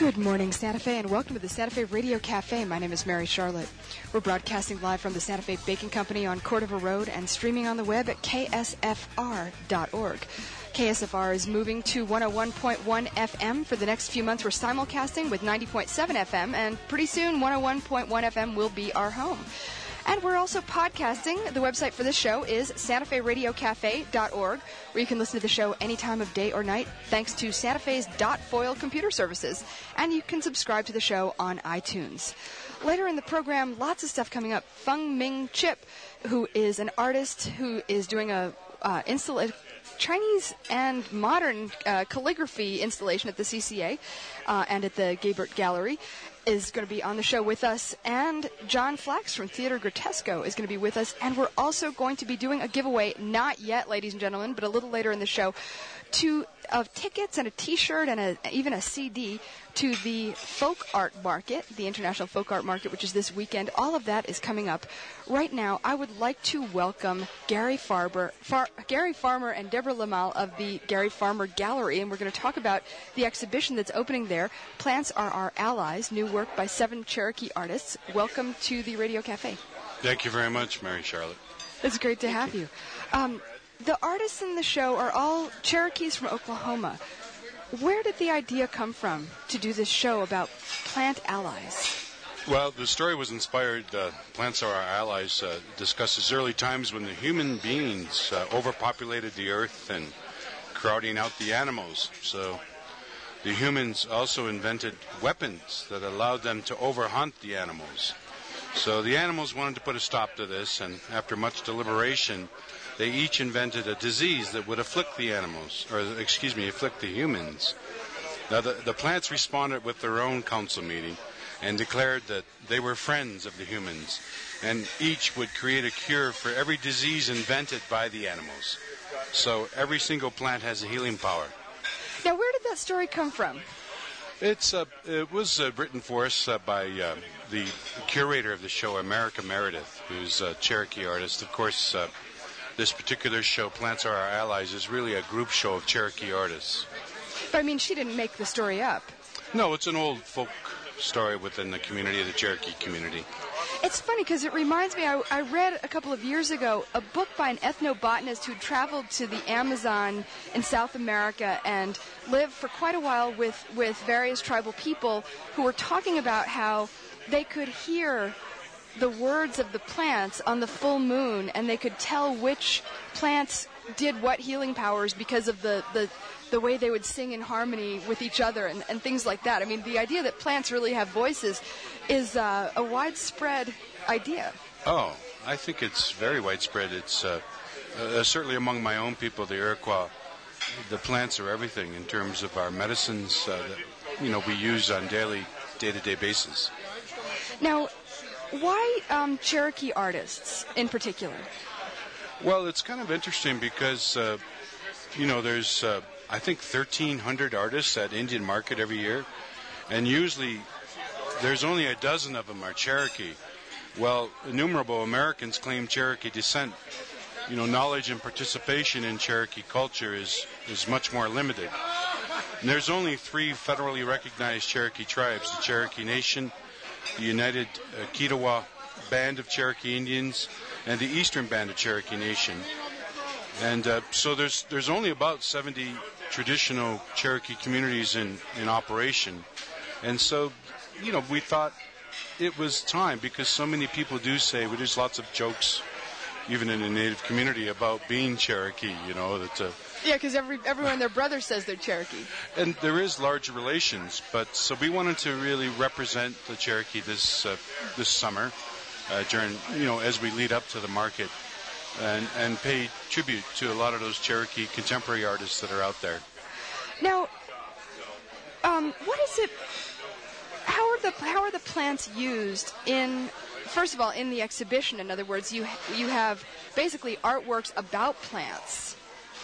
Good morning, Santa Fe, and welcome to the Santa Fe Radio Cafe. My name is Mary Charlotte. We're broadcasting live from the Santa Fe Baking Company on Cordova Road and streaming on the web at ksfr.org. KSFR is moving to 101.1 FM. For the next few months, we're simulcasting with 90.7 FM, and pretty soon 101.1 FM will be our home. And we're also podcasting. The website for this show is santaferadiocafe.org, where you can listen to the show any time of day or night, thanks to Santa Fe's .foil computer services. And you can subscribe to the show on iTunes. Later in the program, lots of stuff coming up. Feng Ming Chip, who is an artist who is doing a Chinese and modern calligraphy installation at the CCA and at the Gaybert Gallery, is going to be on the show with us, and John Flax from Theater Grotesco is going to be with us, and we're also going to be doing a giveaway, not yet, ladies and gentlemen, but a little later in the show, of tickets and a T-shirt and even a CD to the Folk Art Market, the International Folk Art Market, which is this weekend. All of that is coming up. Right now, I would like to welcome Gary Farmer and Deborah Lamal of the Gary Farmer Gallery, and we're going to talk about the exhibition that's opening there, Plants Are Our Allies, new work by 7 Cherokee artists. Welcome to the Radio Cafe. Thank you very much, Mary Charlotte. It's great to have you. The artists in the show are all Cherokees from Oklahoma. Where did the idea come from to do this show about plant allies? Well, the story was inspired, Plants Are Our Allies, discusses early times when the human beings overpopulated the earth and crowding out the animals. So the humans also invented weapons that allowed them to overhunt the animals. So the animals wanted to put a stop to this, and after much deliberation, they each invented a disease that would afflict the humans. Now, the plants responded with their own council meeting and declared that they were friends of the humans, and each would create a cure for every disease invented by the animals. So every single plant has a healing power. Now, where did that story come from? It was written for us by the curator of the show, America Meredith, who's a Cherokee artist. Of course, this particular show, Plants Are Our Allies, is really a group show of Cherokee artists. But, I mean, she didn't make the story up. No, it's an old folk story within the community, the Cherokee community. It's funny because it reminds me, I read a couple of years ago a book by an ethnobotanist who traveled to the Amazon in South America and lived for quite a while with various tribal people who were talking about how they could hear the words of the plants on the full moon, and they could tell which plants did what healing powers because of the way they would sing in harmony with each other and things like that. I mean, the idea that plants really have voices is a widespread idea. Oh, I think it's very widespread. It's certainly among my own people, the Iroquois. The plants are everything in terms of our medicines that we use on day-to-day basis. Now, why Cherokee artists in particular? Well, it's kind of interesting because, there's, I think, 1,300 artists at Indian Market every year, and usually there's only a dozen of them are Cherokee. Well, innumerable Americans claim Cherokee descent. Knowledge and participation in Cherokee culture is much more limited. And there's only 3 federally recognized Cherokee tribes, the Cherokee Nation, the United Kiowa Band of Cherokee Indians, and the Eastern Band of Cherokee Nation. And so there's only about 70 traditional Cherokee communities in operation. And so, we thought it was time, because so many people do say, there's lots of jokes, even in the Native community, about being Cherokee, that... Yeah, because everyone, their brother says they're Cherokee. And there is large relations, but so we wanted to really represent the Cherokee this summer, during, as we lead up to the market, and pay tribute to a lot of those Cherokee contemporary artists that are out there. Now, what is it? How are the plants used in? First of all, in the exhibition, in other words, you have basically artworks about plants.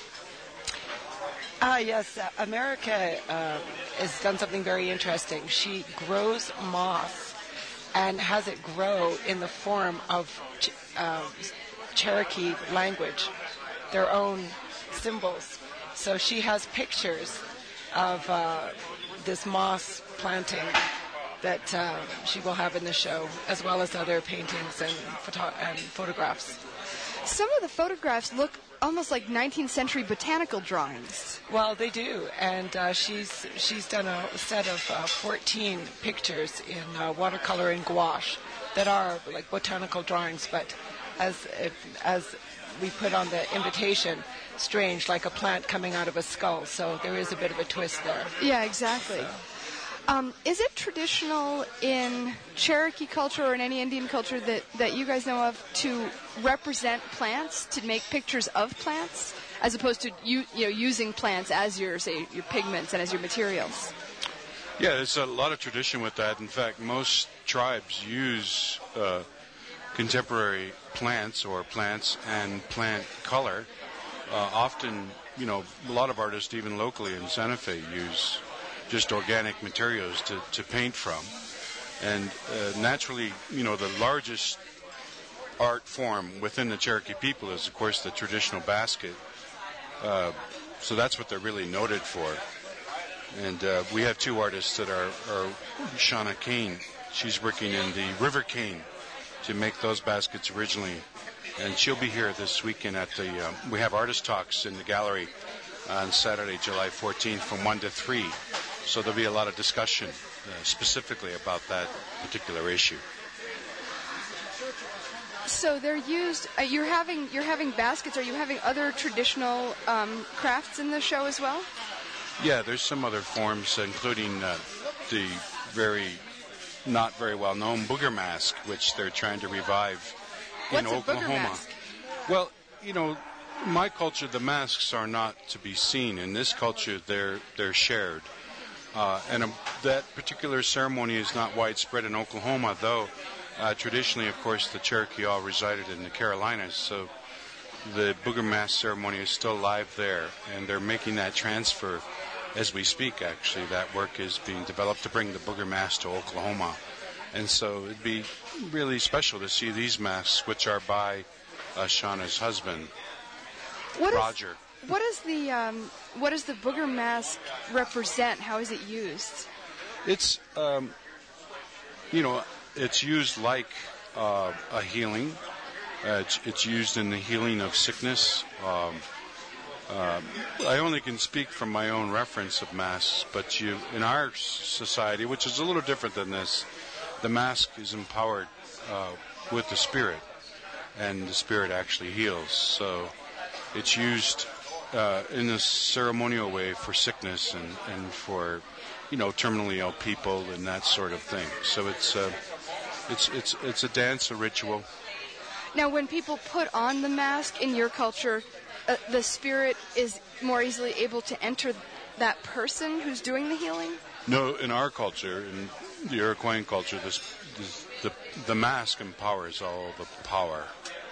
Yes, America has done something very interesting. She grows moss and has it grow in the form of Cherokee language, their own symbols. So she has pictures of this moss planting that she will have in the show, as well as other paintings and photographs. Some of the photographs look almost like 19th century botanical drawings. Well, they do, and she's done a set of 14 pictures in watercolor and gouache that are like botanical drawings, but as we put on the invitation, strange, like a plant coming out of a skull. So there is a bit of a twist there. Yeah, exactly. Is it traditional in Cherokee culture or in any Indian culture that you guys know of to represent plants, to make pictures of plants, as opposed to using plants as your pigments and as your materials? Yeah, there's a lot of tradition with that. In fact, most tribes use contemporary plants and plant color. Often, a lot of artists, even locally in Santa Fe, use just organic materials to paint from. And naturally, the largest art form within the Cherokee people is, of course, the traditional basket. So that's what they're really noted for. And we have two artists that are Shauna Kane. She's working in the River Cane to make those baskets originally. And she'll be here this weekend at we have artist talks in the gallery on Saturday, July 14th from 1 to 3. So there'll be a lot of discussion specifically about that particular issue. So they're used. You're having baskets. Are you having other traditional crafts in the show as well? Yeah, there's some other forms, including the not very well known booger mask, which they're trying to revive in Oklahoma. What's a booger mask? Well, in my culture, the masks are not to be seen. In this culture, they're shared. And that particular ceremony is not widespread in Oklahoma, though traditionally, of course, the Cherokee all resided in the Carolinas, so the booger mask ceremony is still live there, and they're making that transfer as we speak, actually. That work is being developed to bring the booger mask to Oklahoma. And so it'd be really special to see these masks, which are by Shauna's husband, Roger. What does the booger mask represent? How is it used? It's it's used like a healing. It's used in the healing of sickness. I only can speak from my own reference of masks, but in our society, which is a little different than this, the mask is empowered with the spirit, and the spirit actually heals. So it's used in a ceremonial way for sickness and for terminally ill people and that sort of thing. So it's a dance, a ritual. Now, when people put on the mask in your culture, the spirit is more easily able to enter that person who's doing the healing? No, in our culture, in the Iroquoian culture, the mask empowers all the power.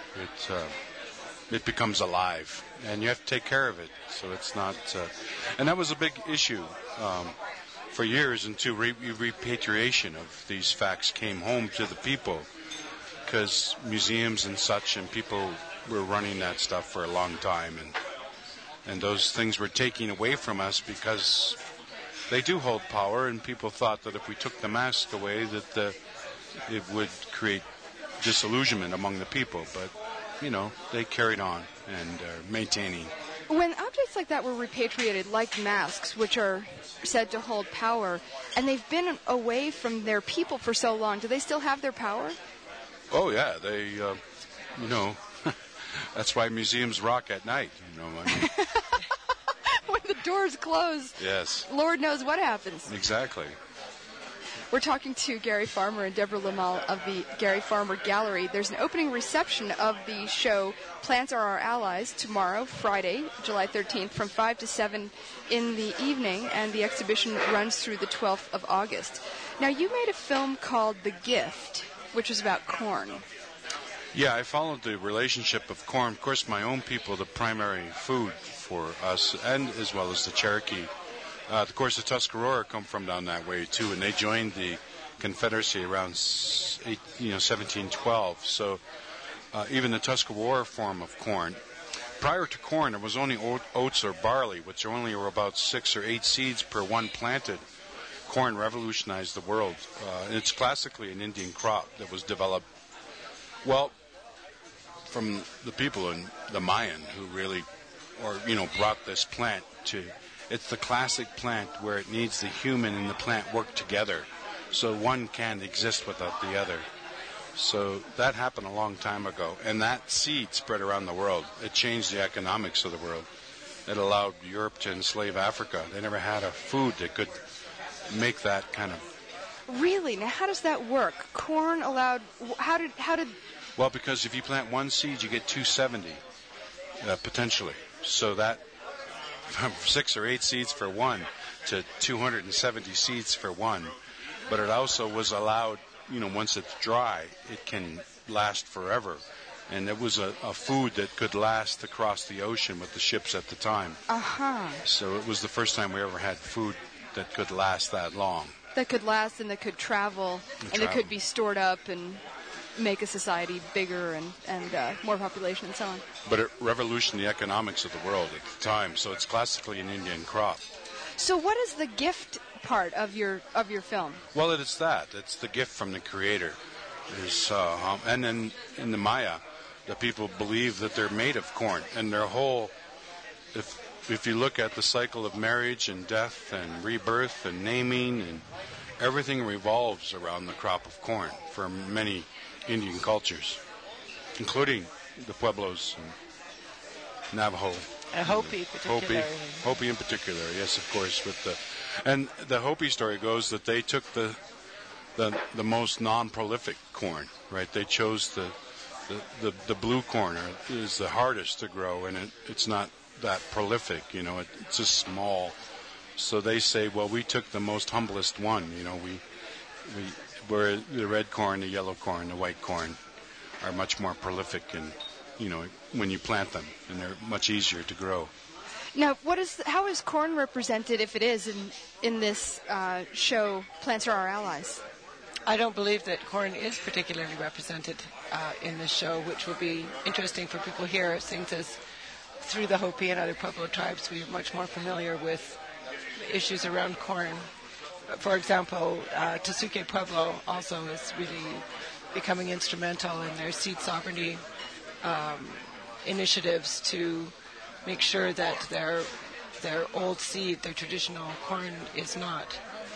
It becomes alive, and you have to take care of it. So it's not, and that was a big issue for years until repatriation of these facts came home to the people, because museums and such and people were running that stuff for a long time, and those things were taken away from us because they do hold power, and people thought that if we took the mask away that it would create disillusionment among the people, but they carried on and are maintaining. When objects like that were repatriated, like masks, which are said to hold power, and they've been away from their people for so long, do they still have their power? Oh yeah, they that's why museums rock at night. When the doors close, yes, Lord knows what happens. Exactly. We're talking to Gary Farmer and Deborah Lamal of the Gary Farmer Gallery. There's an opening reception of the show Plants Are Our Allies tomorrow, Friday, July 13th, from 5 to 7 in the evening, and the exhibition runs through the 12th of August. Now, you made a film called The Gift, which is about corn. Yeah, I followed the relationship of corn. Of course, my own people, the primary food for us, and as well as the Cherokee. Of course, the Tuscarora come from down that way, too, and they joined the Confederacy around 1712. So even the Tuscarora form of corn. Prior to corn, there was only oats or barley, which only were about 6 or 8 seeds per one planted. corn revolutionized the world. It's classically an Indian crop that was developed, well, from the people in the Mayan who really, brought this plant to. It's the classic plant where it needs the human and the plant work together, so one can't exist without the other. So that happened a long time ago, and that seed spread around the world. It changed the economics of the world. It allowed Europe to enslave Africa. They never had a food that could make that kind of... Really? Now, how does that work? Corn allowed... How did... Well, because if you plant one seed, you get 270, potentially. So that, from 6 or 8 seeds for one to 270 seeds for one. But it also was allowed, once it's dry, it can last forever. And it was a food that could last across the ocean with the ships at the time. Uh-huh. So it was the first time we ever had food that could last that long. That could last and that could travel and that could be stored up and make a society bigger and more population and so on. But it revolutionized the economics of the world at the time, so it's classically an Indian crop. So what is the gift part of your film? Well, it's that. It's the gift from the Creator. And then in the Maya, the people believe that they're made of corn, and their whole, if you look at the cycle of marriage and death and rebirth and naming, and everything revolves around the crop of corn for many Indian cultures, including the Pueblos and Navajo. And Hopi, particularly. Hopi in particular, yes, of course. And the Hopi story goes that they took the most non-prolific corn, right? They chose the blue corn is the hardest to grow, and it's not that prolific, it's just small. So they say, well, we took the most humblest one, where the red corn, the yellow corn, the white corn are much more prolific, and when you plant them, and they're much easier to grow. Now, how is corn represented, if it is, in this show, Plants Are Our Allies? I don't believe that corn is particularly represented in this show, which will be interesting for people here, since as through the Hopi and other Pueblo tribes, we are much more familiar with issues around corn. For example, Tesuque Pueblo also is really becoming instrumental in their seed sovereignty initiatives to make sure that their old seed, their traditional corn, is not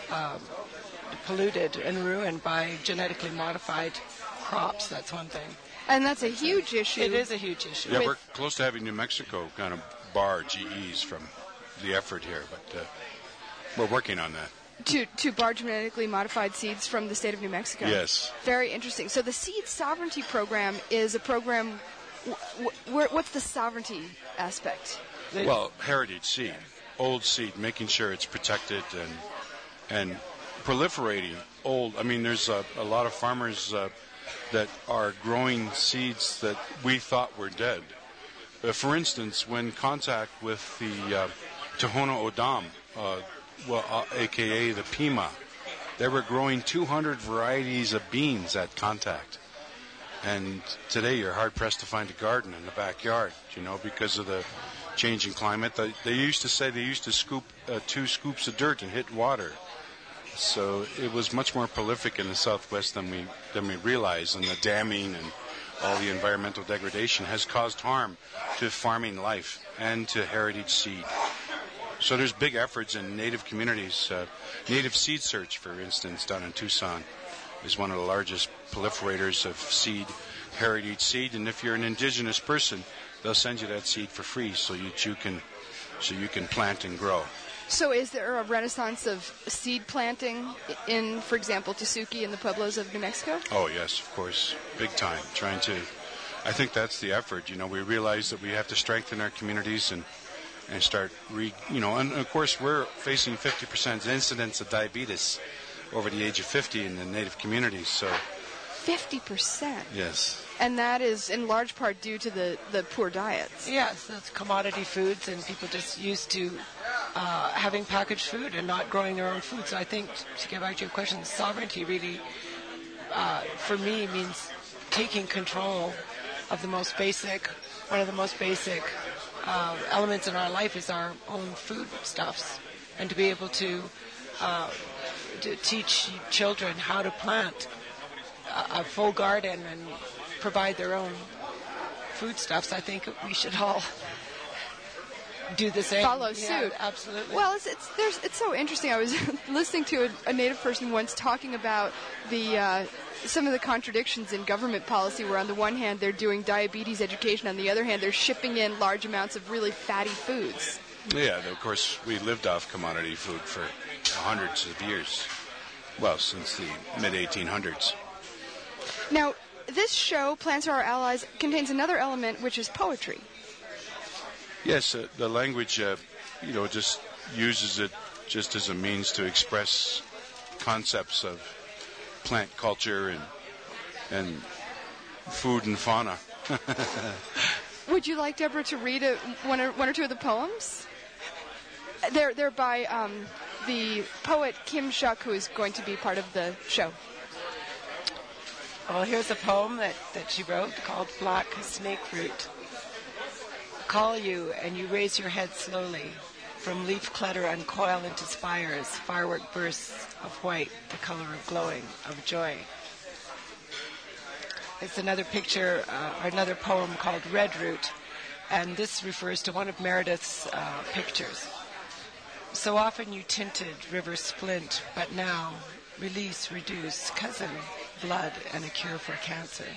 polluted and ruined by genetically modified crops. That's one thing. And that's a huge issue. It is a huge issue. Yeah, we're close to having New Mexico kind of bar GEs from the effort here, but we're working on that. To bar genetically modified seeds from the state of New Mexico. Yes. Very interesting. So the Seed Sovereignty Program is a program. What's the sovereignty aspect? Well, heritage seed, old seed, making sure it's protected and proliferating old. I mean, there's a lot of farmers that are growing seeds that we thought were dead. For instance, when contact with the Tohono O'odham, a.k.a. the Pima, they were growing 200 varieties of beans at contact. And today you're hard-pressed to find a garden in the backyard, because of the changing climate. They used to say they used to scoop 2 scoops of dirt and hit water. So it was much more prolific in the Southwest than we realize, and the damming and all the environmental degradation has caused harm to farming life and to heritage seed. So there's big efforts in native communities. Native Seed Search, for instance, down in Tucson, is one of the largest proliferators of seed, heritage seed. And if you're an indigenous person, they'll send you that seed for free so you can plant and grow. So is there a renaissance of seed planting in, for example, Tesuque and the Pueblos of New Mexico? Oh, yes, of course. Big time. I think that's the effort. We realize that we have to strengthen our communities and start, and of course we're facing 50% incidence of diabetes over the age of 50 in the native communities. So 50%? Yes. And that is in large part due to the poor diets. Yes, that's commodity foods, and people just used to having packaged food and not growing their own food. So I think, to get back to your question, sovereignty really, for me, means taking control of one of the most basic elements in our life is our own food stuffs, and to be able to to teach children how to plant a full garden and provide their own foodstuffs, I think we should all do the same. Follow suit. Yeah, absolutely. Well, it's so interesting. I was listening to a native person once talking about the some of the contradictions in government policy, where on the one hand they're doing diabetes education, on the other hand they're shipping in large amounts of really fatty foods. Yeah, of course, we lived off commodity food for hundreds of years. Well, since the mid-1800s. Now, this show, Plants Are Our Allies, contains another element, which is poetry. Yes, the language, just uses it just as a means to express concepts of plant culture and food and fauna. Would you like, Deborah, to read one or two of the poems? They're by the poet Kim Shuck, who is going to be part of the show. Well, here's a poem that she wrote called Black Snake Fruit. Call you, and you raise your head slowly. From leaf clutter uncoil into spires, firework bursts of white, the color of glowing, of joy. It's another picture, or another poem called Red Root, and this refers to one of Meredith's pictures. So often you tinted river splint, but now release, reduce, cousin, blood, and a cure for cancer.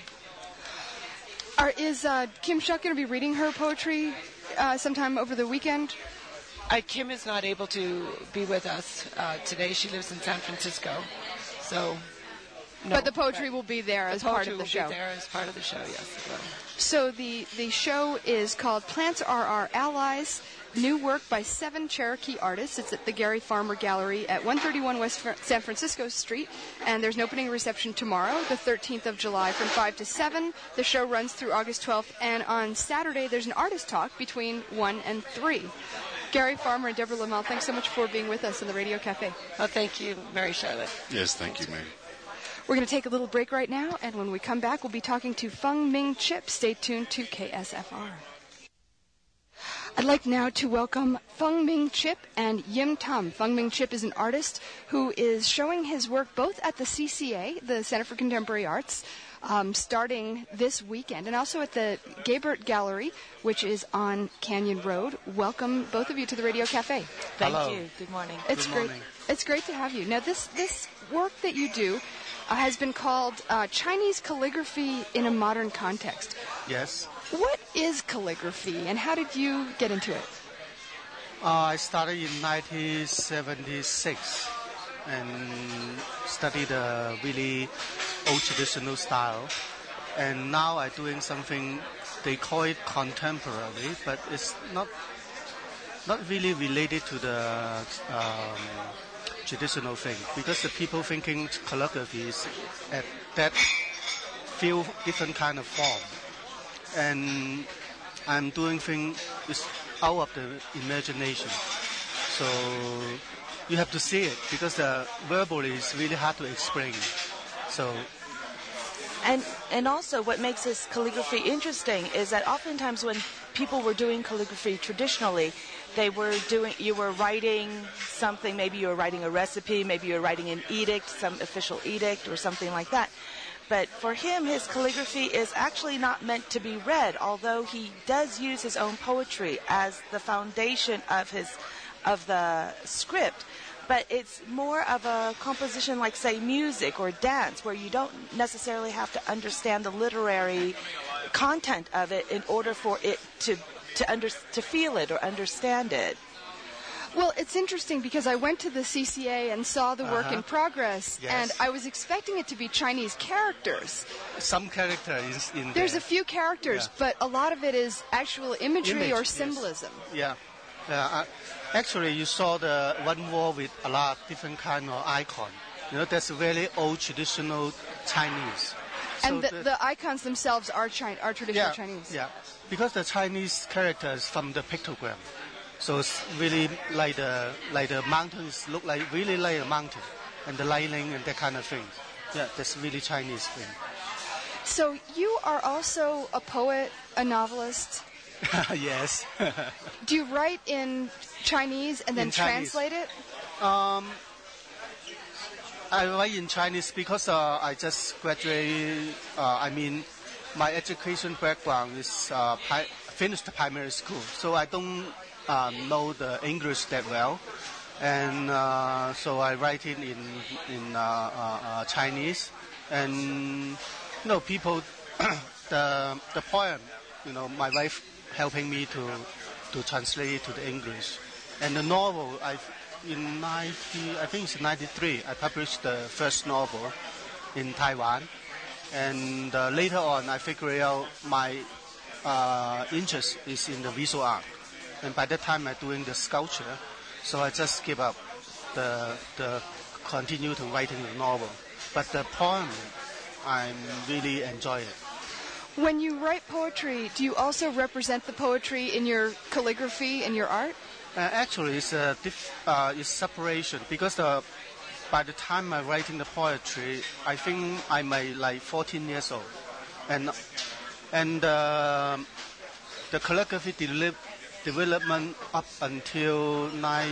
Is Kim Shuck going to be reading her poetry sometime over the weekend? Kim is not able to be with us today. She lives in San Francisco, so. No, but the poetry will be there as part of the show. Will be there as part of the show, yes, it will. So the show is called Plants Are Our Allies, new work by 7 Cherokee artists. It's at the Gary Farmer Gallery at 131 West San Francisco Street, and there's an opening reception tomorrow, the 13th of July, from 5 to 7. The show runs through August 12th, and on Saturday there's an artist talk between 1 and 3. Gary Farmer and Deborah Lamel, thanks so much for being with us in the Radio Cafe. Oh, thank you, Mary Charlotte. Yes, thank you, Mary. We're going to take a little break right now, and when we come back, we'll be talking to Fung Ming Chip. Stay tuned to KSFR. I'd like now to welcome Fung Ming Chip and Yim Tam. Fung Ming Chip is an artist who is showing his work both at the CCA, the Center for Contemporary Arts, starting this weekend, and also at the Gabert Gallery, which is on Canyon Road. Welcome, both of you, to the Radio Cafe. Thank you. Good morning. It's great. It's great to have you. Now, this work that you do has been called Chinese calligraphy in a modern context. Yes. What is calligraphy, and how did you get into it? I started in 1976 and studied a really old traditional style. And now I'm doing something, they call it contemporary, but it's not really related to the traditional thing, because the people thinking calligraphy is at that few different kind of form. And I'm doing things out of the imagination. So you have to see it, because the verbally is really hard to explain. So. And also what makes this calligraphy interesting is that oftentimes when people were doing calligraphy traditionally, you were writing something, maybe you were writing a recipe, maybe you were writing an edict, some official edict or something like that. But for him, his calligraphy is actually not meant to be read, although he does use his own poetry as the foundation of the script. But it's more of a composition like, say, music or dance, where you don't necessarily have to understand the literary content of it in order for it to feel it or understand it. Well, it's interesting because I went to the CCA and saw the work in progress, yes. and I was expecting it to be Chinese characters. Some character is in there. There's a few characters, but a lot of it is actual imagery or symbolism. Yes. Yeah. Actually, you saw the one wall with a lot of different kind of icon. That's very old traditional Chinese. And so the icons themselves are traditional Chinese. Yeah, because the Chinese characters from the pictogram. So it's really like the mountains look really like a mountain, and the lighting and that kind of thing. Yeah, that's really Chinese thing. So you are also a poet, a novelist. Yes. Do you write in Chinese and then translate it? I write in Chinese because I just graduated. My education background is finished primary school, so I don't know the English that well, and so I write it in Chinese, and people, the poem, my wife helping me to translate it to the English, and the novel I think it's 93. I published the first novel in Taiwan, and later on I figured out my interest is in the visual art, and by that time I'm doing the sculpture, so I just give up the continue to writing the novel. But the poem, I really enjoy it. When you write poetry, do you also represent the poetry in your calligraphy and your art? Actually, it's separation because by the time I'm writing the poetry, I think I'm like 14 years old, and the calligraphy development up until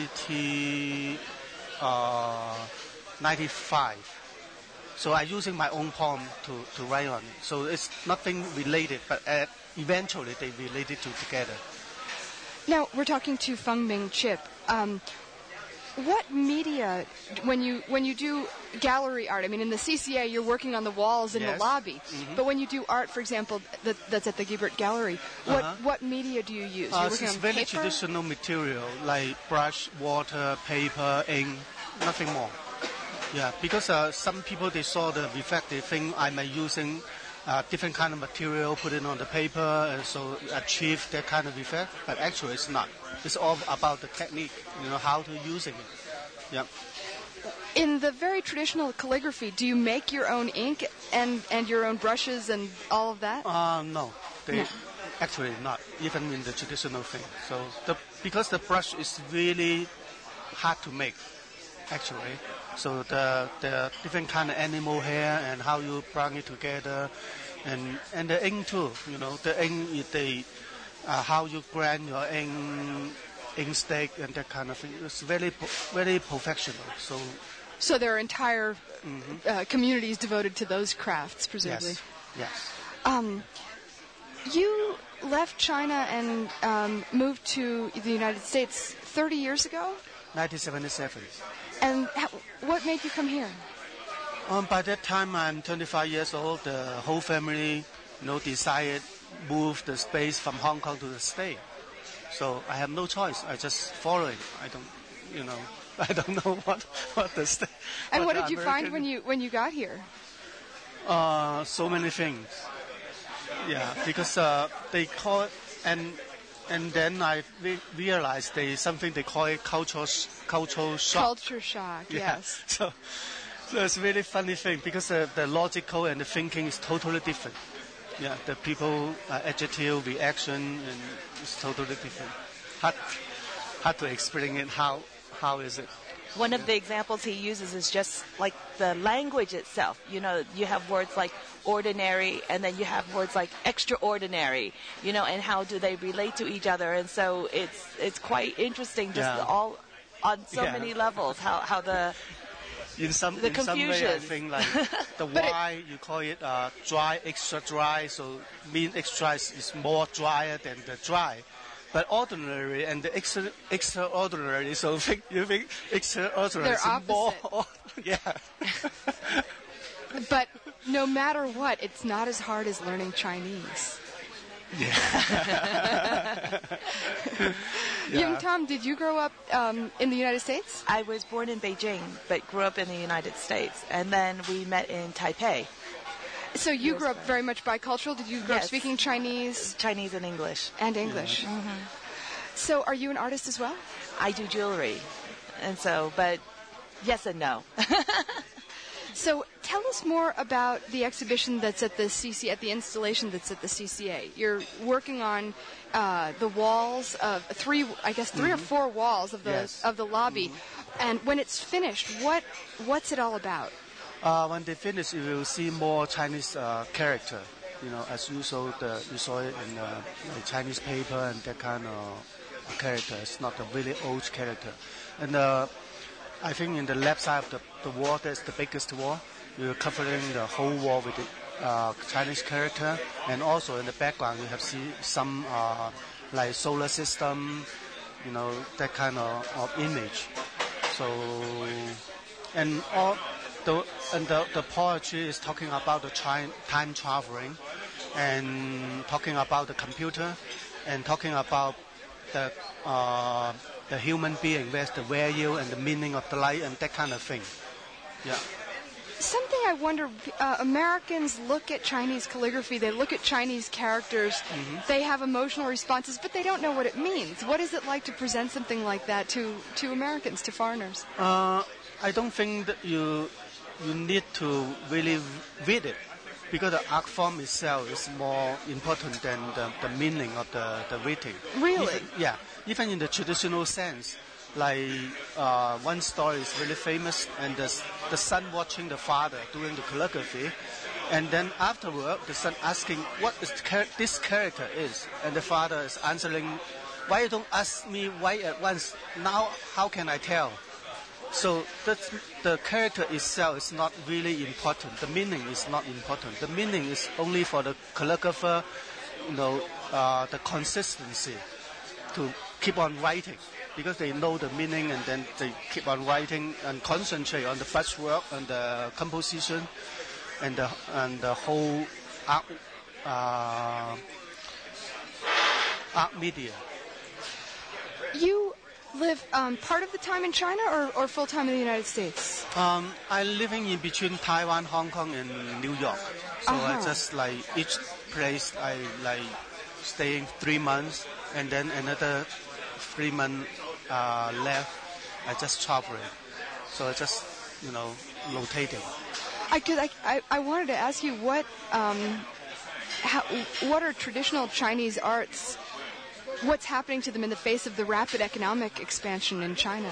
95. So I'm using my own poem to write on it. So it's nothing related, but eventually they related together. Now, we're talking to Feng Ming Chip. What media, when you do gallery art, I mean, in the CCA, you're working on the walls in the lobby. Mm-hmm. But when you do art, for example, that's at the Guibert Gallery, what media do you use? You're working it's on very paper? Traditional material, like brush, water, paper, ink, nothing more. Yeah, because some people, they saw the effect, they think I'm using different kind of material, put it on the paper, and so achieve that kind of effect. But actually, it's not. It's all about the technique, how to using it. Yeah. In the very traditional calligraphy, do you make your own ink and your own brushes and all of that? No. Actually not, even in the traditional thing. So because the brush is really hard to make, actually. So the different kind of animal hair and how you bring it together, and the ink too. The ink, how you grind your ink stick and that kind of thing. It's very very professional. So there are entire communities devoted to those crafts, presumably. Yes. You left China and moved to the United States 30 years ago? 1977. And what made you come here? By that time, I'm 25 years old. The whole family, decided move the space from Hong Kong to the States. So I have no choice. I just follow it. I don't know what the state. And what did you find when you got here? So many things. Yeah, because they call it, and then I realized something they call it cultural shock. Culture shock, yeah. Yes. So it's a really funny thing because the logical and the thinking is totally different. Yeah, the people attitude, reaction, and it's totally different. Hard to explain it. How is it? One of the examples he uses is just like the language itself. You have words like ordinary, and then you have words like extraordinary, and how do they relate to each other? And so it's quite interesting, just all on so many levels, how the confusion. In some way, I think like the why you call it dry, extra dry, so mean extra is more drier than the dry. But ordinary and the extraordinary, so you think extraordinary They're is opposite. more, yeah. But no matter what, it's not as hard as learning Chinese. Yeah. Young Tom, did you grow up in the United States? I was born in Beijing, but grew up in the United States. And then we met in Taipei. So you grew up very much bicultural? Did you grow up speaking Chinese? Chinese and English. And English. Yeah. Mm-hmm. So are you an artist as well? I do jewelry. And so, but yes and no. So tell us more about the exhibition that's at the CCA, at the installation that's at the CCA. You're working on the walls of three or four walls of the lobby. Mm-hmm. And when it's finished, what's it all about? When they finish, you will see more Chinese character. As usual, you saw it in the Chinese paper and that kind of character. It's not a really old character. And I think in the left side of the wall, that's the biggest wall. We're covering the whole wall with the Chinese character, and also in the background you have some like solar system, that kind of image. So, and the poetry is talking about the time traveling, and talking about the computer, and talking about the human being, where's the value and the meaning of the life and that kind of thing. Yeah. Something I wonder, Americans look at Chinese calligraphy, they look at Chinese characters, they have emotional responses, but they don't know what it means. What is it like to present something like that to Americans, to foreigners? I don't think that you need to really read it, because the art form itself is more important than the meaning of the reading. Really? Even in the traditional sense. Like one story is really famous, and the son watching the father doing the calligraphy, and then afterward the son asking what this character is, and the father is answering, "Why you don't ask me why at once? Now how can I tell?" So the character itself is not really important. The meaning is not important. The meaning is only for the calligrapher, the consistency to keep on writing, because they know the meaning, and then they keep on writing and concentrate on the brushwork and the composition and the whole art media. You live part of the time in China or full time in the United States? I'm living in between Taiwan, Hong Kong, and New York. So I just each place I staying 3 months, and then another 3 months left. I just traveling. So I just rotating. I wanted to ask you what are traditional Chinese arts? What's happening to them in the face of the rapid economic expansion in China?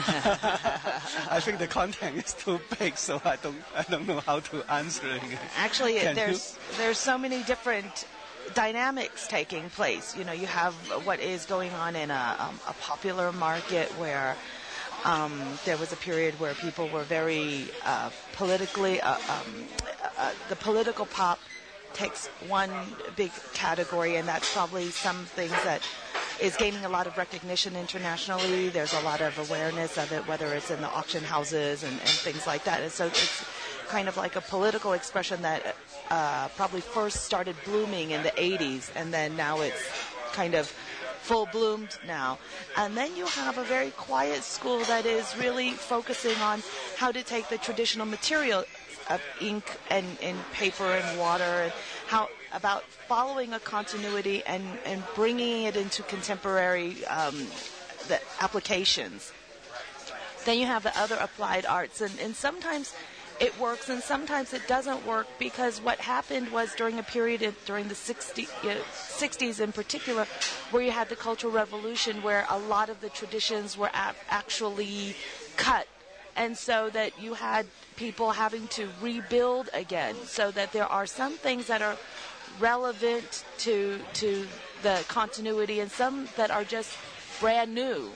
I think the content is too big, so I don't know how to answer it. Actually, there's so many different dynamics taking place. You have what is going on in a popular market where there was a period where people were very politically. The political pop takes one big category, and that's probably some things that is gaining a lot of recognition internationally. There's a lot of awareness of it, whether it's in the auction houses and things like that. And so it's kind of like a political expression that probably first started blooming in the 80s, and then now it's kind of full bloomed now. And then you have a very quiet school that is really focusing on how to take the traditional material of ink and paper and water, and how about following a continuity and bringing it into contemporary the applications. Then you have the other applied arts, and sometimes it works and sometimes it doesn't work, because what happened was during a period during the 60s in particular, where you had the Cultural Revolution, where a lot of the traditions were actually cut, and so that you had people having to rebuild again, so that there are some things that are relevant to the continuity and some that are just brand new.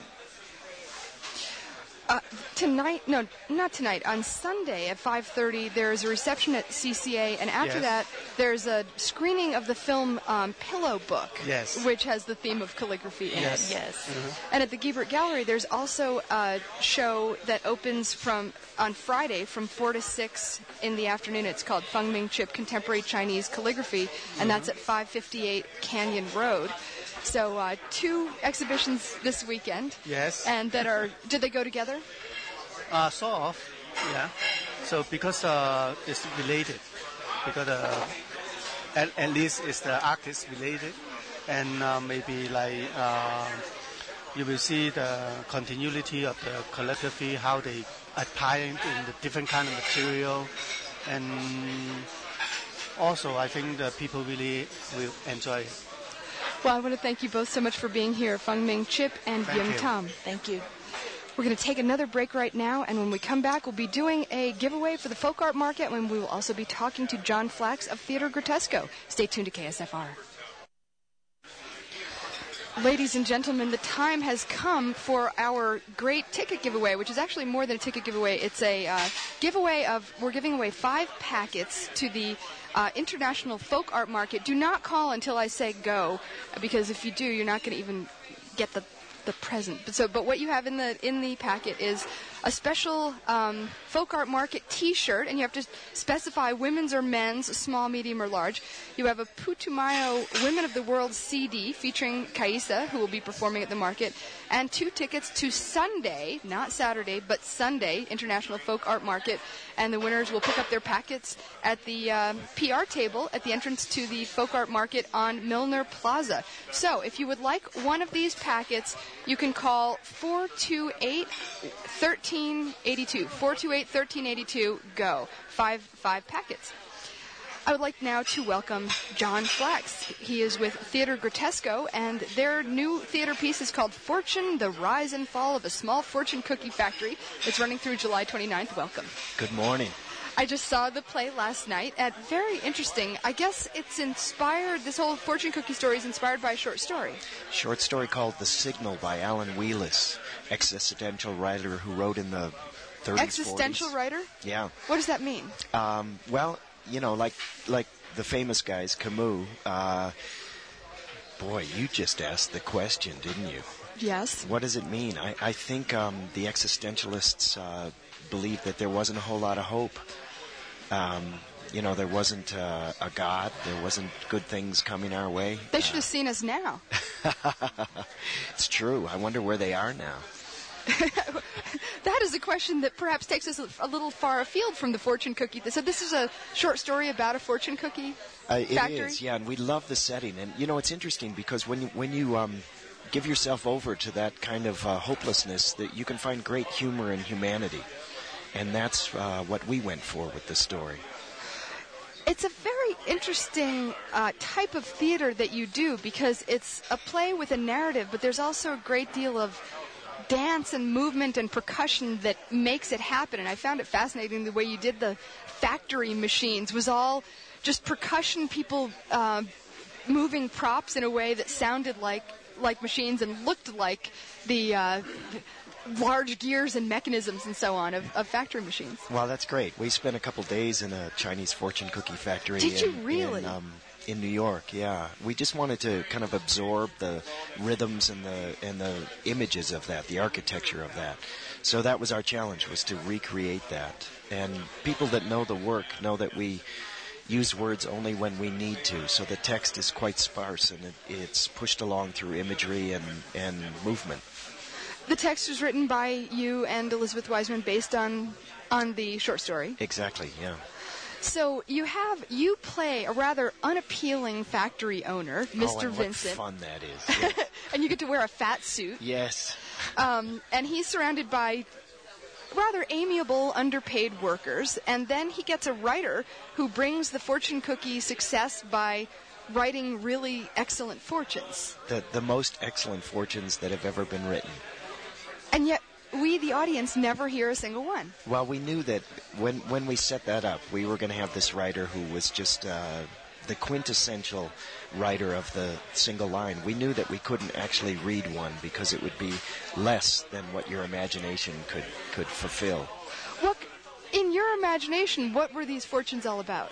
On Sunday at 5:30, there's a reception at CCA, and after that, there's a screening of the film Pillow Book, which has the theme of calligraphy in it. Yes. And at the Giebert Gallery, there's also a show that opens on Friday from 4 to 6 in the afternoon. It's called Feng Ming Chip Contemporary Chinese Calligraphy, and that's at 558 Canyon Road. So 2 exhibitions this weekend. Yes. And did they go together? Sort of, yeah. So because it's related, because at least it's the artist related, and maybe you will see the continuity of the calligraphy, how they apply it in the different kind of material, and also I think the people really will enjoy it. Well, I want to thank you both so much for being here, Feng Ming Chip and Yim Tam. Thank you. We're going to take another break right now, and when we come back, we'll be doing a giveaway for the Folk Art Market, and we will also be talking to John Flax of Theater Grotesco. Stay tuned to KSFR. Ladies and gentlemen, the time has come for our great ticket giveaway, which is actually more than a ticket giveaway. It's a giveaway of, we're giving away 5 packets to the International Folk Art Market. Do not call until I say go, because if you do, you're not going to even get the present. But what you have in the packet is a special Folk Art Market T-shirt, and you have to specify women's or men's, small, medium, or large. You have a Putumayo Women of the World CD featuring Kaisa, who will be performing at the market, and 2 tickets to Sunday, not Saturday, but Sunday, International Folk Art Market, and the winners will pick up their packets at the PR table at the entrance to the Folk Art Market on Milner Plaza. So, if you would like one of these packets, you can call 428-1382. 428-1382, go. 5 packets. I would like now to welcome John Flax. He is with Theater Grotesco, and their new theater piece is called Fortune, the Rise and Fall of a Small Fortune Cookie Factory. It's running through July 29th. Welcome. Good morning. I just saw the play last night. Very interesting. I guess it's inspired, this whole fortune cookie story is inspired by a short story. Short story called The Signal by Alan Wheelis, existential writer who wrote in the 30s, Existential 40s. writer? Yeah. What does that mean? Well, you know, like the famous guys, Camus. Boy, you just asked the question, didn't you? Yes. What does it mean? I think the existentialists believed that there wasn't a whole lot of hope. There wasn't a God. There wasn't good things coming our way. They should have seen us now. It's true. I wonder where they are now. That is a question that perhaps takes us a little far afield from the fortune cookie. So this is a short story about a fortune cookie factory? It is, yeah, and we love the setting. And, it's interesting because when you give yourself over to that kind of hopelessness, that you can find great humor and humanity. And that's what we went for with the story. It's a very interesting type of theater that you do, because it's a play with a narrative, but there's also a great deal of dance and movement and percussion that makes it happen. And I found it fascinating the way you did the factory machines. Was all just percussion, people moving props in a way that sounded like machines and looked like the large gears and mechanisms and so on of factory machines. Well, that's great. We spent a couple days in a Chinese fortune cookie factory. Did you really? In New York, yeah. We just wanted to kind of absorb the rhythms and the images of that, the architecture of that. So that was our challenge, was to recreate that. And people that know the work know that we use words only when we need to. So the text is quite sparse, and it's pushed along through imagery and movement. The text was written by you and Elizabeth Wiseman based on the short story. Exactly, yeah. So you play a rather unappealing factory owner, Mr. Vincent. What fun that is. Yeah. And you get to wear a fat suit. Yes. And he's surrounded by rather amiable, underpaid workers. And then he gets a writer who brings the fortune cookie success by writing really excellent fortunes. The most excellent fortunes that have ever been written. And yet, we, the audience, never hear a single one. Well, we knew that when we set that up, we were going to have this writer who was just the quintessential writer of the single line. We knew that we couldn't actually read one because it would be less than what your imagination could fulfill. Well, in your imagination, what were these fortunes all about?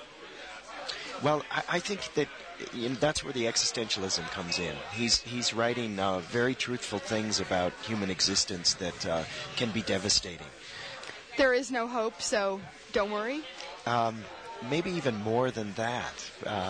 Well, I think that that's where the existentialism comes in. He's writing very truthful things about human existence that can be devastating. There is no hope, so don't worry? Maybe even more than that.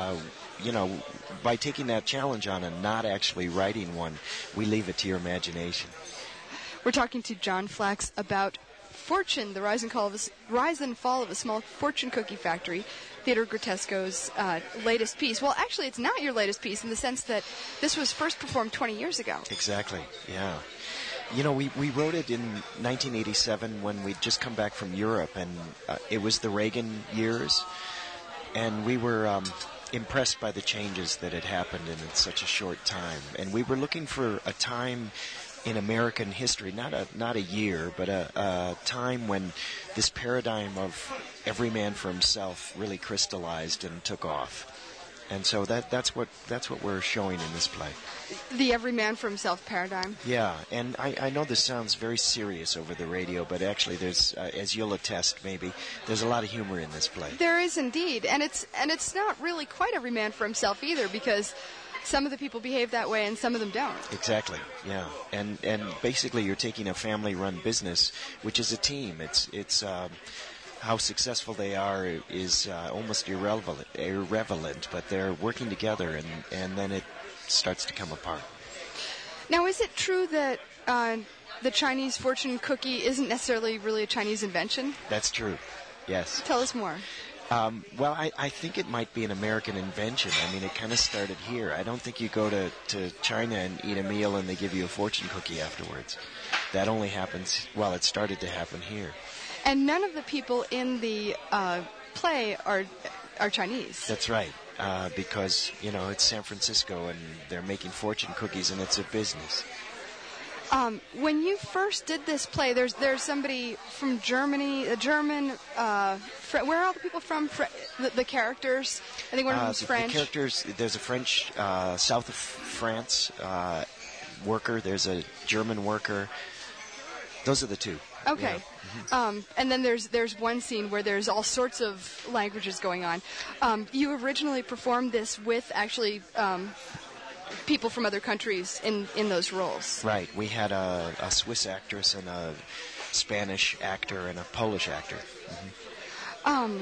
By taking that challenge on and not actually writing one, we leave it to your imagination. We're talking to John Flax about Fortune, the rise and fall of a small fortune cookie factory, Theater Grotesco's latest piece. Well, actually, it's not your latest piece in the sense that this was first performed 20 years ago. Exactly, yeah. We wrote it in 1987 when we'd just come back from Europe, and it was the Reagan years, and we were impressed by the changes that had happened in such a short time. And we were looking for a time in American history, not a year, but a time when this paradigm of every man for himself really crystallized and took off. And so that's what we're showing in this play. The every man for himself paradigm. Yeah, and I know this sounds very serious over the radio, but actually there's, as you'll attest maybe, there's a lot of humor in this play. There is indeed, and it's not really quite every man for himself either, because some of the people behave that way and some of them don't. Exactly, yeah. And basically you're taking a family-run business, which is a team. It's how successful they are is almost irrelevant, but they're working together, and then it starts to come apart. Now, is it true that the Chinese fortune cookie isn't necessarily really a Chinese invention? That's true, yes. Tell us more. Well, I think it might be an American invention. I mean, it kind of started here. I don't think you go to China and eat a meal and they give you a fortune cookie afterwards. That only happens, well, it started to happen here. And none of the people in the play are Chinese. That's right, because, it's San Francisco and they're making fortune cookies and it's a business. When you first did this play, there's somebody from Germany, a German. Where are all the people from? The characters. I think one of them's French. The characters. There's a French, south of France worker. There's a German worker. Those are the two. Okay. Yeah. Mm-hmm. And then there's one scene where there's all sorts of languages going on. You originally performed this with actually people from other countries in those roles. Right. We had a Swiss actress and a Spanish actor and a Polish actor. Mm-hmm.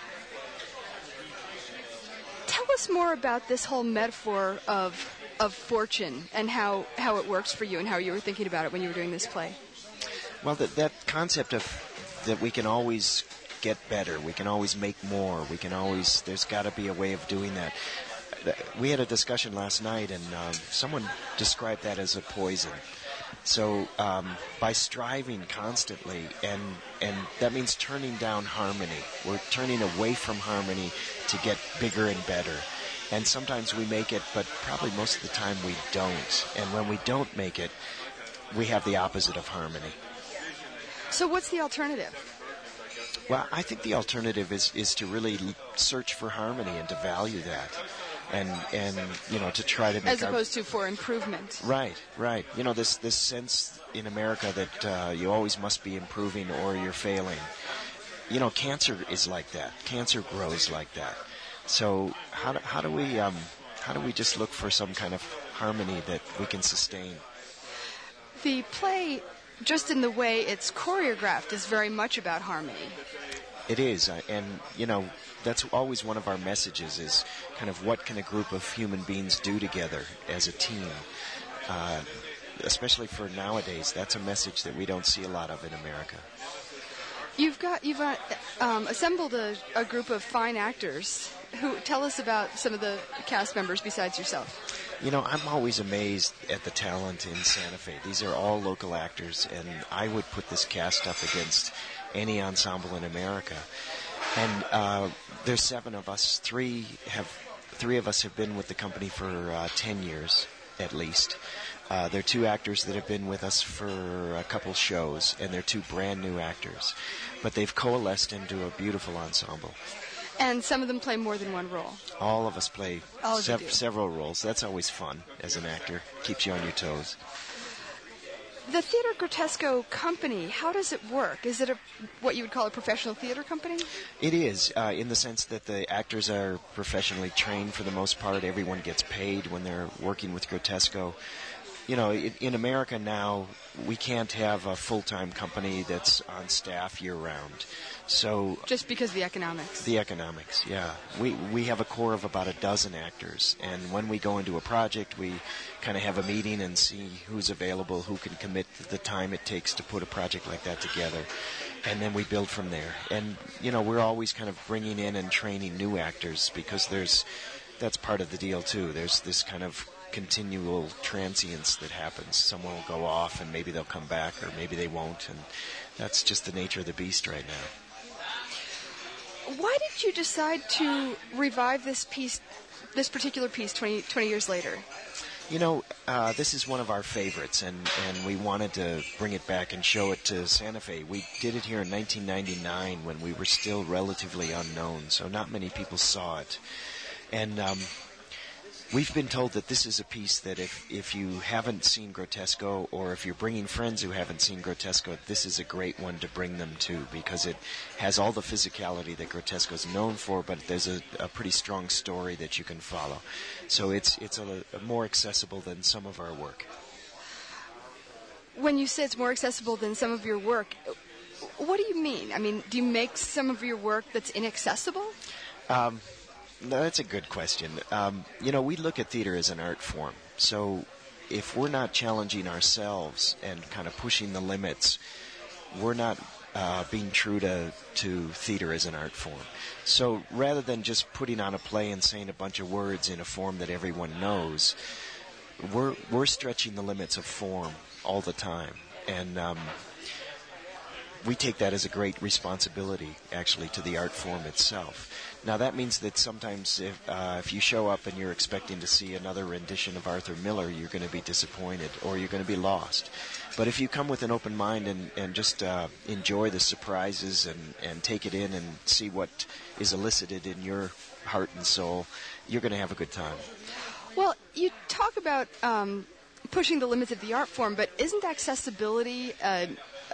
Tell us more about this whole metaphor of fortune and how it works for you and how you were thinking about it when you were doing this play. Well, that concept of that we can always get better, we can always make more, there's got to be a way of doing that. We had a discussion last night, and someone described that as a poison. So by striving constantly, and that means turning down harmony. We're turning away from harmony to get bigger and better. And sometimes we make it, but probably most of the time we don't. And when we don't make it, we have the opposite of harmony. So what's the alternative? Well, I think the alternative is to really search for harmony and to value that. And to try to make as opposed to for improvement. Right. This sense in America that you always must be improving or you're failing. Cancer is like that. Cancer grows like that. So how do we just look for some kind of harmony that we can sustain? The play, just in the way it's choreographed, is very much about harmony. It is, and that's always one of our messages is kind of what can a group of human beings do together as a team. Especially for nowadays, that's a message that we don't see a lot of in America. You've assembled a group of fine actors. Who tell us about some of the cast members besides yourself. I'm always amazed at the talent in Santa Fe. These are all local actors, and I would put this cast up against any ensemble in America. And there's 7 of us. 3 of us have been with the company for 10 years at least. There are 2 actors that have been with us for a couple shows, and they're 2 brand new actors. But they've coalesced into a beautiful ensemble. And some of them play more than one role. All of us play several roles. That's always fun as an actor. Keeps you on your toes. The Theater Grotesco company, how does it work? Is it what you would call a professional theater company? It is, in the sense that the actors are professionally trained for the most part. Everyone gets paid when they're working with Grotesco. In America now, we can't have a full-time company that's on staff year-round. So just because of the economics? The economics, yeah. We have a core of about 12 actors, and when we go into a project, we kind of have a meeting and see who's available, who can commit the time it takes to put a project like that together, and then we build from there. And, we're always kind of bringing in and training new actors because that's part of the deal, too. There's this kind of continual transience that happens. Someone will go off and maybe they'll come back or maybe they won't, and that's just the nature of the beast right now. Why did you decide to revive this particular piece 20 years later? This is one of our favorites, and we wanted to bring it back and show it to Santa Fe. We did it here in 1999 when we were still relatively unknown, so not many people saw it. And we've been told that this is a piece that if you haven't seen Grotesco, or if you're bringing friends who haven't seen Grotesco, this is a great one to bring them to, because it has all the physicality that Grotesco is known for, but there's a pretty strong story that you can follow. So it's a more accessible than some of our work. When you say it's more accessible than some of your work, what do you mean? I mean, do you make some of your work that's inaccessible? No, that's a good question. We look at theater as an art form. So if we're not challenging ourselves and kind of pushing the limits, we're not being true to theater as an art form. So rather than just putting on a play and saying a bunch of words in a form that everyone knows, we're stretching the limits of form all the time. And we take that as a great responsibility, actually, to the art form itself. Now, that means that sometimes if you show up and you're expecting to see another rendition of Arthur Miller, you're going to be disappointed, or you're going to be lost. But if you come with an open mind and just enjoy the surprises and take it in and see what is elicited in your heart and soul, you're going to have a good time. Well, you talk about pushing the limits of the art form, but isn't accessibility a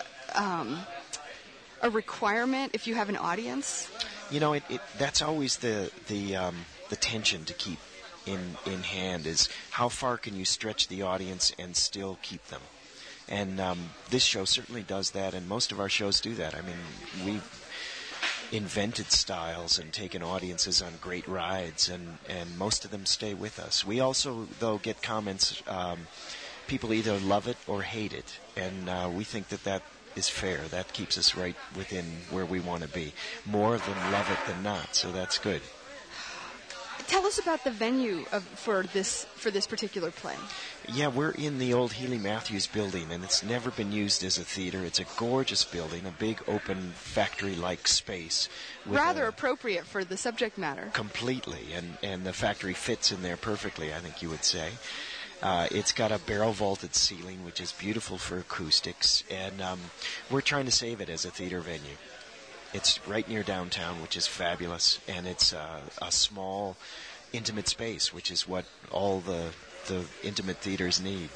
requirement if you have an audience? That's always the tension to keep in hand, is how far can you stretch the audience and still keep them? And this show certainly does that, and most of our shows do that. I mean, we've invented styles and taken audiences on great rides, and most of them stay with us. We also, though, get comments, people either love it or hate it, and we think that is fair. That keeps us right within where we want to be. More of them love it than not, so that's good. Tell us about the venue for this particular play. Yeah, we're in the old Healy Matthews building, and it's never been used as a theater. It's a gorgeous building, a big open factory-like space. Rather appropriate for the subject matter. Completely, and the factory fits in there perfectly, I think you would say. It's got a barrel-vaulted ceiling, which is beautiful for acoustics, and we're trying to save it as a theater venue. It's right near downtown, which is fabulous, and it's a small, intimate space, which is what all the intimate theaters need.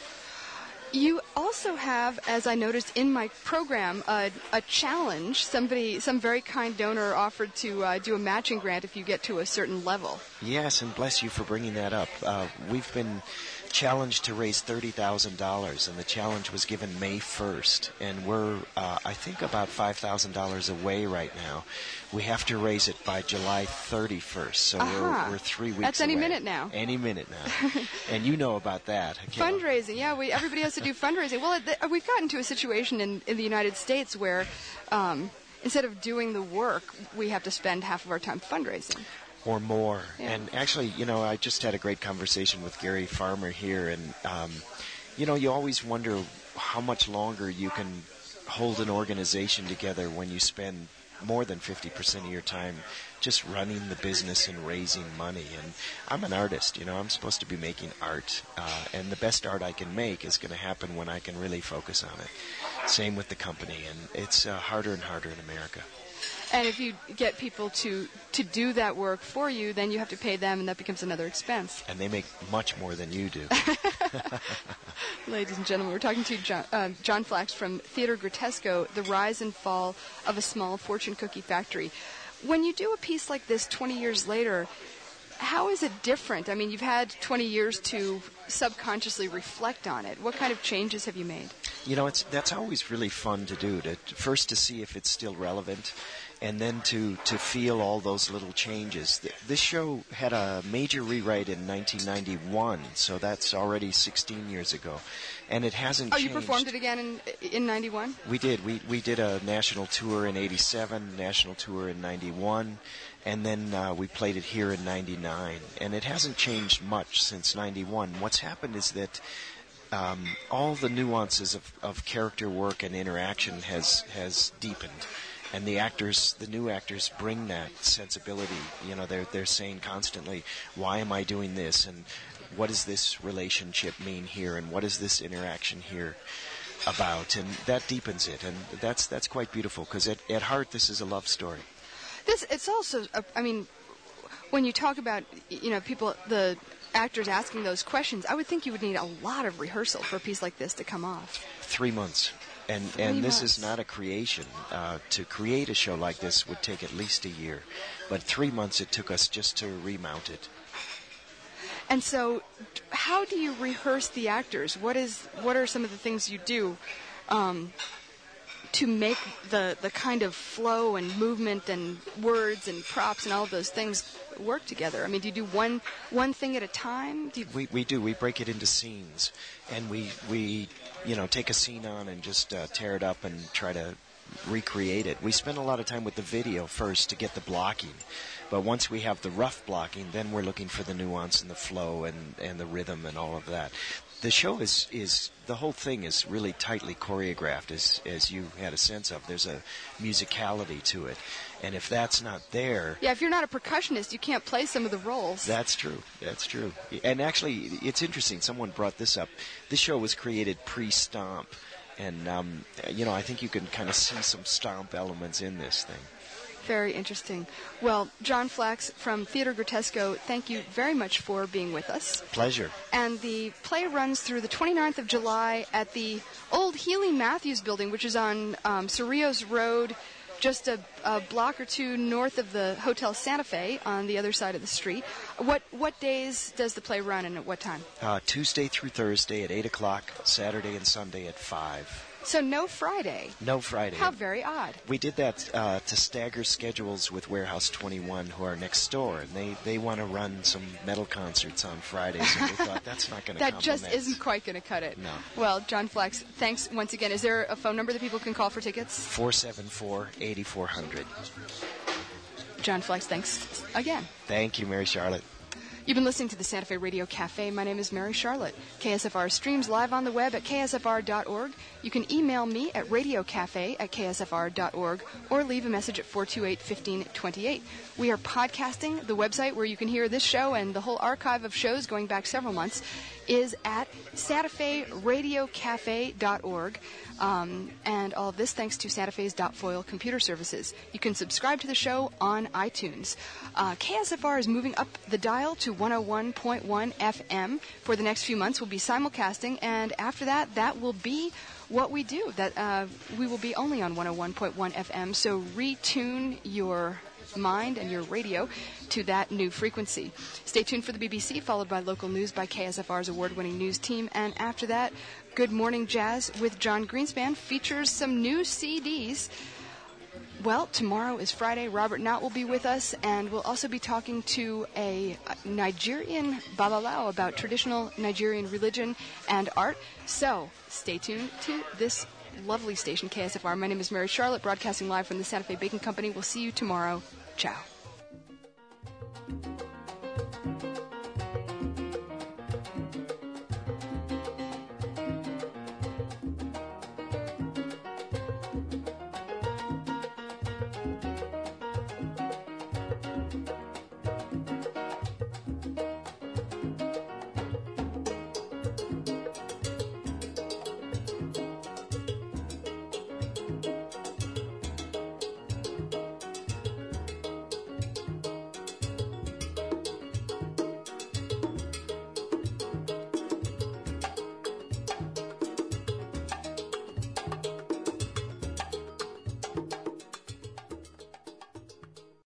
You also have, as I noticed in my program, a challenge. Some very kind donor offered to do a matching grant if you get to a certain level. Yes, and bless you for bringing that up. We've been challenged to raise $30,000, and the challenge was given May 1st, and we're, I think, about $5,000 away right now. We have to raise it by July 31st, so we're 3 weeks That's away. any minute now. Any minute now. And you know about that. Fundraising, yeah. Everybody has to do fundraising. Well, we've gotten to a situation in the United States where instead of doing the work, we have to spend half of our time fundraising. Or more. Yeah. And actually, I just had a great conversation with Gary Farmer here, and, you always wonder how much longer you can hold an organization together when you spend more than 50% of your time just running the business and raising money. And I'm an artist, I'm supposed to be making art, and the best art I can make is going to happen when I can really focus on it. Same with the company, and it's harder and harder in America. And if you get people to do that work for you, then you have to pay them, and that becomes another expense. And they make much more than you do. Ladies and gentlemen, we're talking to John Flax from Theater Grotesco, The Rise and Fall of a Small Fortune Cookie Factory. When you do a piece like this 20 years later, how is it different? I mean, you've had 20 years to subconsciously reflect on it. What kind of changes have you made? That's always really fun to do, first to see if it's still relevant, and then to feel all those little changes. This show had a major rewrite in 1991, so that's already 16 years ago, and it hasn't changed. Oh, you performed it again in 91? We did. We did a national tour in 87, national tour in 91, and then we played it here in 99, and it hasn't changed much since 91. What's happened is that all the nuances of character work and interaction has deepened. And the new actors bring that sensibility. They're saying constantly, why am I doing this? And what does this relationship mean here? And what is this interaction here about? And that deepens it. And that's quite beautiful, because at heart, this is a love story. It's also, when you talk about, people, the actors asking those questions, I would think you would need a lot of rehearsal for a piece like this to come off. 3 months. And this is not a creation. To create a show like this would take at least a year. But 3 months it took us just to remount it. And so, how do you rehearse the actors? What are some of the things you do to make the kind of flow and movement and words and props and all of those things work together? I mean, do you do one thing at a time? We do. We break it into scenes, and we take a scene on and just tear it up and try to recreate it. We spend a lot of time with the video first to get the blocking. But once we have the rough blocking, then we're looking for the nuance and the flow and the rhythm and all of that. The show is the whole thing is really tightly choreographed, as you had a sense of. There's a musicality to it. And if that's not there... Yeah, if you're not a percussionist, you can't play some of the roles. That's true. And actually, it's interesting. Someone brought this up. This show was created pre-Stomp. And, I think you can kind of see some Stomp elements in this thing. Very interesting. Well, John Flax from Theatre Grotesco, thank you very much for being with us. Pleasure. And the play runs through the 29th of July at the old Healy Matthews building, which is on Cerrillos Road, just a block or two north of the Hotel Santa Fe on the other side of the street. What days does the play run and at what time? Tuesday through Thursday at 8 o'clock, Saturday and Sunday at 5. So no Friday? No Friday. How very odd. We did that to stagger schedules with Warehouse 21, who are next door, and they want to run some metal concerts on Fridays, and we thought that's not going to That just isn't quite going to cut it. No. Well, John Flax, thanks once again. Is there a phone number that people can call for tickets? 474-8400. John Flax, thanks again. Thank you, Mary Charlotte. You've been listening to the Santa Fe Radio Cafe. My name is Mary Charlotte. KSFR streams live on the web at ksfr.org. You can email me at radiocafe@ksfr.org or leave a message at 428-1528. We are podcasting. The website where you can hear this show and the whole archive of shows going back several months is at santaferadiocafe.org. And all of this thanks to Santa Fe's .foil computer services. You can subscribe to the show on iTunes. KSFR is moving up the dial to 101.1 FM. For the next few months, we'll be simulcasting, and after that, that will be what we do. That we will be only on 101.1 FM, so retune your mind and your radio to that new frequency. Stay tuned for the BBC, followed by local news by KSFR's award-winning news team, and after that, Good Morning Jazz with John Greenspan features some new CDs. Well, tomorrow is Friday. Robert Knott will be with us, and we'll also be talking to a Nigerian Babalawo about traditional Nigerian religion and art. So, stay tuned to this lovely station, KSFR. My name is Mary Charlotte, broadcasting live from the Santa Fe Baking Company. We'll see you tomorrow. Ciao.